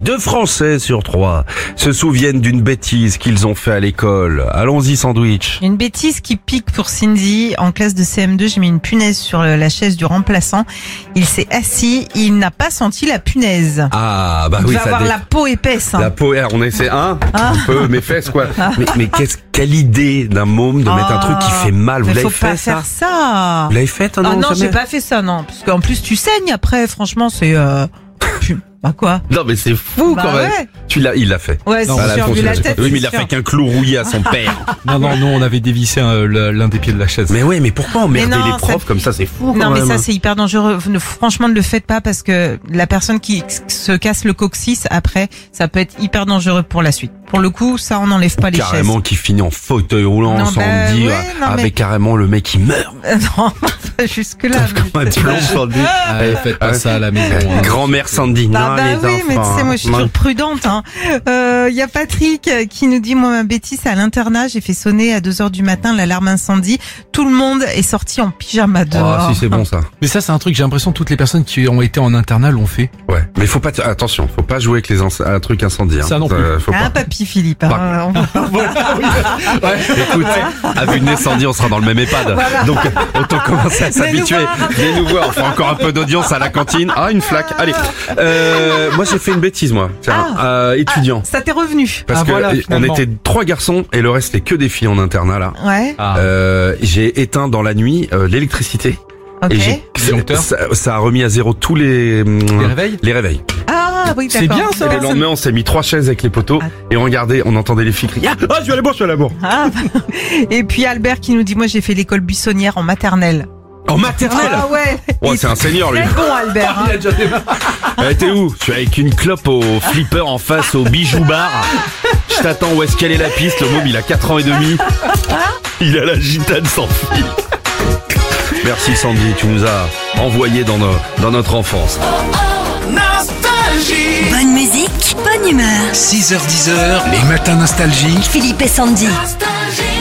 2 Français sur 3 se souviennent d'une bêtise qu'ils ont fait à l'école. Allons-y, sandwich. Une bêtise qui pique pour Cindy. En classe de CM2, j'ai mis une punaise sur la chaise du remplaçant. Il s'est assis, il n'a pas senti la punaise. Ah, bah Il oui, va ça avoir la peau épaisse. La peau, on essaie un peu mes fesses, quoi. Mais quelle idée d'un môme de mettre un truc qui fait mal. Vous Mais l'avez faut pas fait, ça? faire ça. Vous l'avez fait, Non, jamais j'ai pas fait ça, non. Parce qu'en plus, tu saignes après, franchement, c'est... Bah quoi? Non, mais c'est fou, quand même. Ouais. Il l'a fait. Ouais, Non, c'est sûr, vu la tête. Oui, mais il a c'est sûr. fait qu'un clou rouillé à son père. Non, nous on avait dévissé l'un des pieds de la chaise. Mais ouais, mais pourquoi emmerder Mais non, les profs comme ça? C'est fou, quand Non, mais même. ça, c'est hyper dangereux. Franchement, ne le faites pas parce que la personne qui se casse le coccyx, après, ça peut être hyper dangereux pour la suite. Pour le coup, ça, on n'enlève pas les chaises. Carrément qui finit en fauteuil roulant, Non, sans bah, dire, ouais, non, avec mais- carrément le mec qui meurt. Non, pas jusque-là. Comme un plomb sur le but. Faites pas ça à la maison. hein. Grand-mère Sandy. Bah, Non, les oui, mais tu enfants, sais, moi, je suis toujours prudente. Y a Patrick qui nous dit, moi, ma bêtise, c'est à l'internat. J'ai fait sonner à 2h du matin l'alarme incendie. Tout le monde est sorti en pyjama dehors. Oh, si c'est bon ça. Mais ça c'est un truc, j'ai l'impression que toutes les personnes qui ont été en internat l'ont fait. Ouais. Mais faut pas, attention, faut pas jouer avec un truc incendie. Hein. Ça non plus. Faut Hein, pas. papy Philippe. Hein, Écoute, à vue de incendie, on sera dans le même EHPAD. Donc, autant commencer à s'habituer. Venez nous voir. On fera encore un peu d'audience à la cantine. Ah, une flaque. Allez. Moi, j'ai fait une bêtise, moi. Tiens, étudiant. ça t'est revenu. Parce que voilà, on finalement. était 3 garçons et le reste c'était que des filles en internat là. Ouais. J'ai éteint dans la nuit l'électricité. Ok. Et Disjoncteur. ça a remis à zéro tous les réveils Les réveils. Ah, oui, C'est d'accord. bien, ça. Et le lendemain, on s'est mis 3 chaises avec les poteaux et on regardait, on entendait les filles crier. Ah, je suis à la bourre. Ah. Et puis Albert qui nous dit, moi, j'ai fait l'école buissonnière en maternelle. En maternelle. Ah ouais. Ouais, Il c'est un senior lui. très bon, Albert. hein. T'es où? Je suis avec une clope au flipper en face au bijou bar. Je t'attends, où est-ce qu'elle est la piste? Le môme, il a 4 ans et demi. Il a la gitane sans fil. Merci Sandy, tu nous as envoyé dans notre enfance. Nostalgie. Bonne musique, bonne humeur. 6h10, les matins nostalgiques. Philippe et Sandy. Nostalgie.